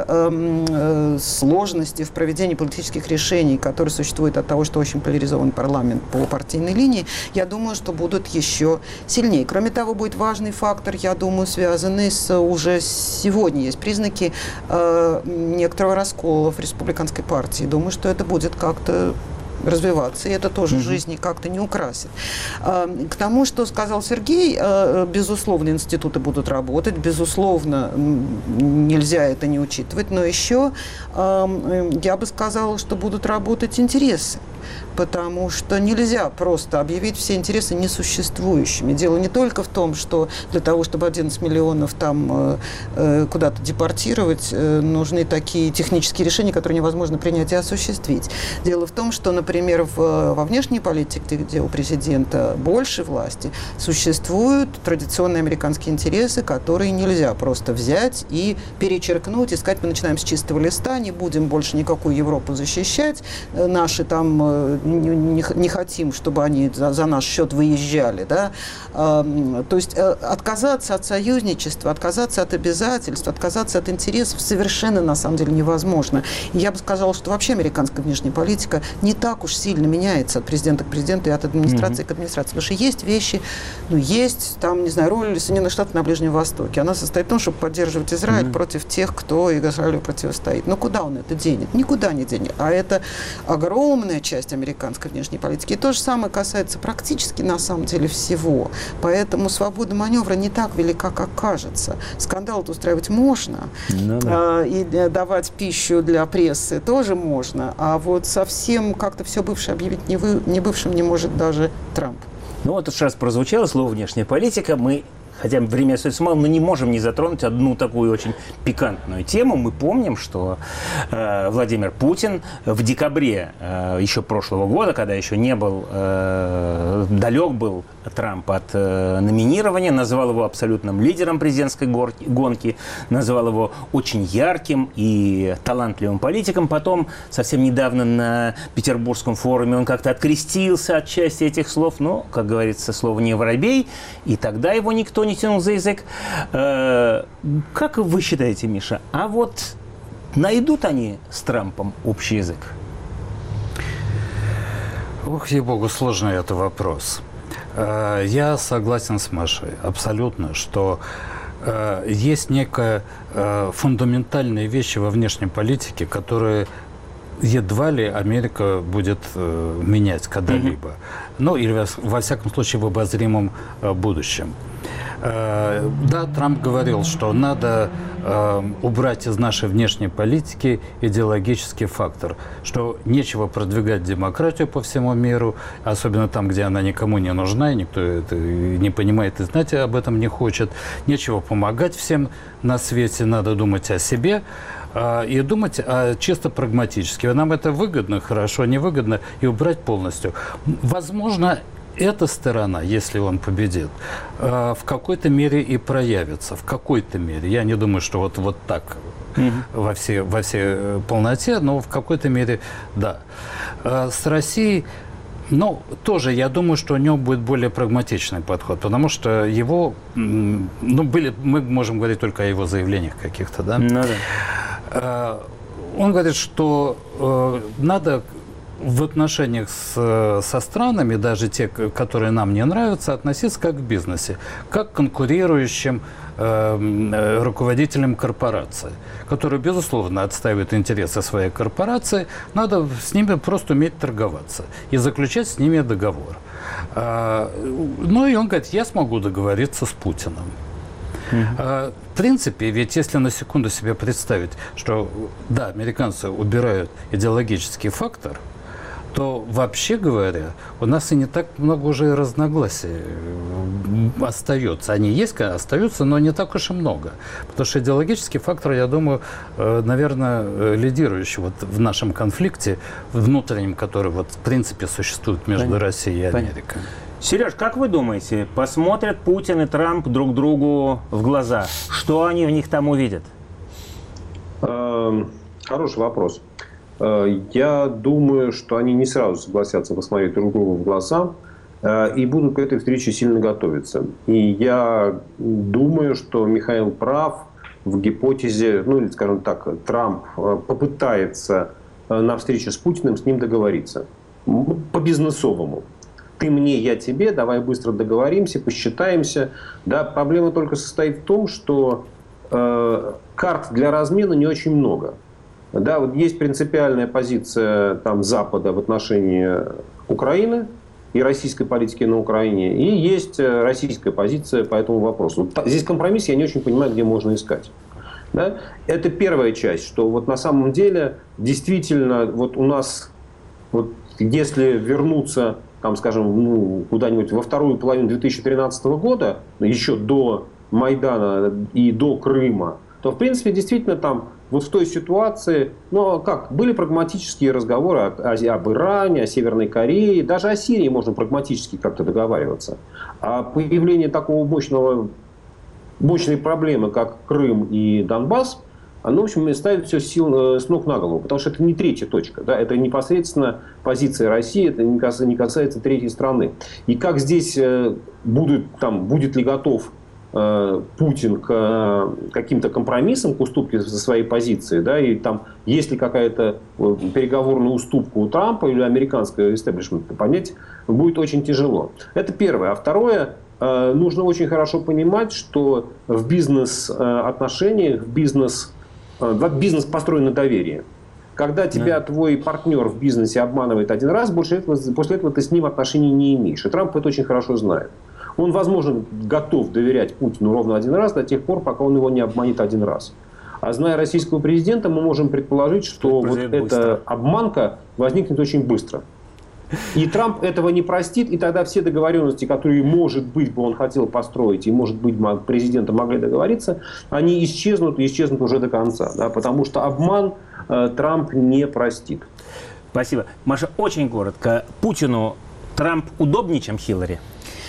сложности в проведении политических решений, которые существуют от того, что очень поляризован парламент по партийной линии, я думаю, что будут еще сильнее. Кроме того, будет важный фактор, я думаю, связанный с уже сегодня есть признаки некоторого раскола в республиканской партии. Думаю, что это будет как-то развиваться, и это тоже жизни как-то не украсит. К тому, что сказал Сергей, безусловно, институты будут работать, безусловно, нельзя это не учитывать, но еще я бы сказала, что будут работать интересы. Потому что нельзя просто объявить все интересы несуществующими. Дело не только в том, что для того, чтобы 11 миллионов там куда-то депортировать, нужны такие технические решения, которые невозможно принять и осуществить. Дело в том, что, например, во внешней политике, где у президента больше власти, существуют традиционные американские интересы, которые нельзя просто взять и перечеркнуть, и сказать, мы начинаем с чистого листа, не будем больше никакую Европу защищать, наши там не хотим, чтобы они за наш счет выезжали. Да? То есть отказаться от союзничества, отказаться от обязательств, отказаться от интересов совершенно, на самом деле, невозможно. И я бы сказала, что вообще американская внешняя политика не так уж сильно меняется от президента к президенту и от администрации к администрации. Потому что есть вещи, ну, есть, там, не знаю, роль Соединенных Штатов на Ближнем Востоке. Она состоит в том, чтобы поддерживать Израиль против тех, кто Израилю противостоит. Но куда он это денет? Никуда не денет. А это огромная часть американской внешней политики. И то же самое касается практически, на самом деле, всего. Поэтому свобода маневра не так велика, как кажется. Скандал-то устраивать можно. И давать пищу для прессы тоже можно. А вот совсем как-то все бывшее объявить не бывшим не может даже Трамп. Ну вот уж раз прозвучало слово «внешняя политика», мы, хотя время остается мало, но не можем не затронуть одну такую очень пикантную тему. Мы помним, что Владимир Путин в декабре еще прошлого года, когда еще не был, далек был Трамп от номинирования, назвал его абсолютным лидером президентской гонки, назвал его очень ярким и талантливым политиком. Потом, совсем недавно на Петербургском форуме он как-то открестился от части этих слов, но, как говорится, слово не воробей, и тогда его никто не тянул за язык. Как вы считаете, Миша, а вот найдут они с Трампом общий язык? Ох, ей-богу, сложный это вопрос. Я согласен с Машей абсолютно, что есть некая фундаментальные вещи во внешней политике, которые едва ли Америка будет менять когда-либо. Ну, или, во всяком случае, в обозримом будущем. Да, Трамп говорил, что надо убрать из нашей внешней политики идеологический фактор, что нечего продвигать демократию по всему миру, особенно там, где она никому не нужна, и никто это не понимает и знать об этом не хочет. Нечего помогать всем на свете, надо думать о себе и думать чисто прагматически. Нам это выгодно, хорошо, невыгодно, и убрать полностью. Возможно, эта сторона, если он победит, в какой-то мере и проявится. В какой-то мере. Я не думаю, что вот так во всей полноте, но в какой-то мере да. С Россией, ну, тоже я думаю, что у него будет более прагматичный подход, потому что его, мы можем говорить только о его заявлениях каких-то, да? Ну, да. Он говорит, что надо в отношениях со странами, даже те, которые нам не нравятся, относиться как к бизнесе, как к конкурирующим руководителям корпорации, которые, безусловно, отстаивают интересы своей корпорации. Надо с ними просто уметь торговаться и заключать с ними договор. Ну и он говорит, я смогу договориться с Путиным. В принципе, ведь если на секунду себе представить, что, да, американцы убирают идеологический фактор, то, вообще говоря, у нас и не так много уже разногласий остается. Они есть, остаются, но не так уж и много. Потому что идеологический фактор, я думаю, наверное, лидирующий вот в нашем конфликте внутреннем, который, вот, в принципе, существует между Россией и Америкой. Сереж, как вы думаете, посмотрят Путин и Трамп друг другу в глаза? Что они в них там увидят? Хороший вопрос. Я думаю, что они не сразу согласятся посмотреть друг другу в глаза и будут к этой встрече сильно готовиться. И я думаю, что Михаил прав в гипотезе, ну или, скажем так, Трамп попытается на встрече с Путиным с ним договориться по-бизнесовому. Ты мне, я тебе, давай быстро договоримся, посчитаемся. Да, проблема только состоит в том, что карт для размена не очень много. Да, вот есть принципиальная позиция там, Запада в отношении Украины и российской политики на Украине, и есть российская позиция по этому вопросу. Здесь компромисс, я не очень понимаю, где можно искать. Да? Это первая часть, что вот на самом деле действительно вот у нас, вот, если вернуться там, скажем, куда-нибудь во вторую половину 2013 года, еще до Майдана и до Крыма, то, в принципе, действительно там вот в той ситуации, ну как, были прагматические разговоры об Иране, о Северной Корее, даже о Сирии можно прагматически как-то договариваться. А появление такого мощной проблемы, как Крым и Донбасс, оно, в общем, ставит все с ног на голову, потому что это не третья точка, да, это непосредственно позиция России, это не касается третьей страны. И как здесь будет ли готов Путин к каким-то компромиссам, к уступке за своей позиции, да, и там есть ли какая-то переговорная уступка у Трампа или американского истеблишмента, понять будет очень тяжело. Это первое. А второе, нужно очень хорошо понимать, что в бизнес-отношениях, бизнес построен на доверии. Когда тебя твой партнер в бизнесе обманывает один раз, после этого ты с ним отношений не имеешь. И Трамп это очень хорошо знает. Он, возможно, готов доверять Путину ровно один раз до тех пор, пока он его не обманет один раз. А зная российского президента, мы можем предположить, что вот эта обманка возникнет очень быстро. И Трамп этого не простит, и тогда все договоренности, которые, может быть, бы он хотел построить, и, может быть, президенты могли договориться, они исчезнут уже до конца. Да, потому что обман Трамп не простит. Спасибо. Маша, очень коротко. Путину Трамп удобнее, чем Хиллари?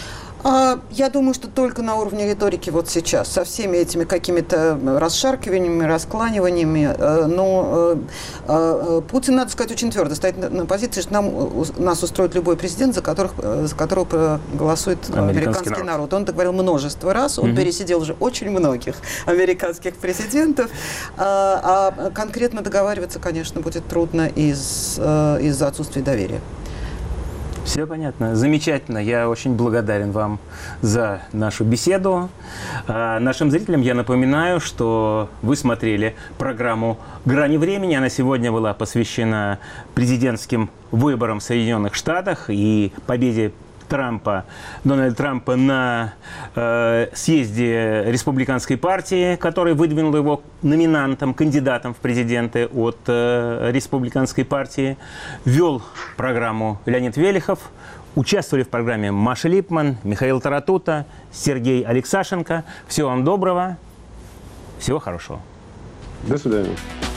Я думаю, что только на уровне риторики вот сейчас, со всеми этими какими-то расшаркиваниями, раскланиваниями. Но Путин, надо сказать, очень твердо стоит на позиции, что нас устроит любой президент, за которого проголосует американский народ. Он это говорил множество раз, он пересидел уже очень многих американских президентов. А конкретно договариваться, конечно, будет трудно из-за отсутствия доверия. Все понятно. Замечательно. Я очень благодарен вам за нашу беседу. Нашим зрителям я напоминаю, что вы смотрели программу «Грани времени». Она сегодня была посвящена президентским выборам в Соединенных Штатах и победе Дональда Трампа на съезде республиканской партии, который выдвинул его номинантом, кандидатом в президенты от республиканской партии. Вел программу Леонид Велихов. Участвовали в программе Маша Липман, Михаил Таратута, Сергей Алексашенко. Всего вам доброго. Всего хорошего. До свидания.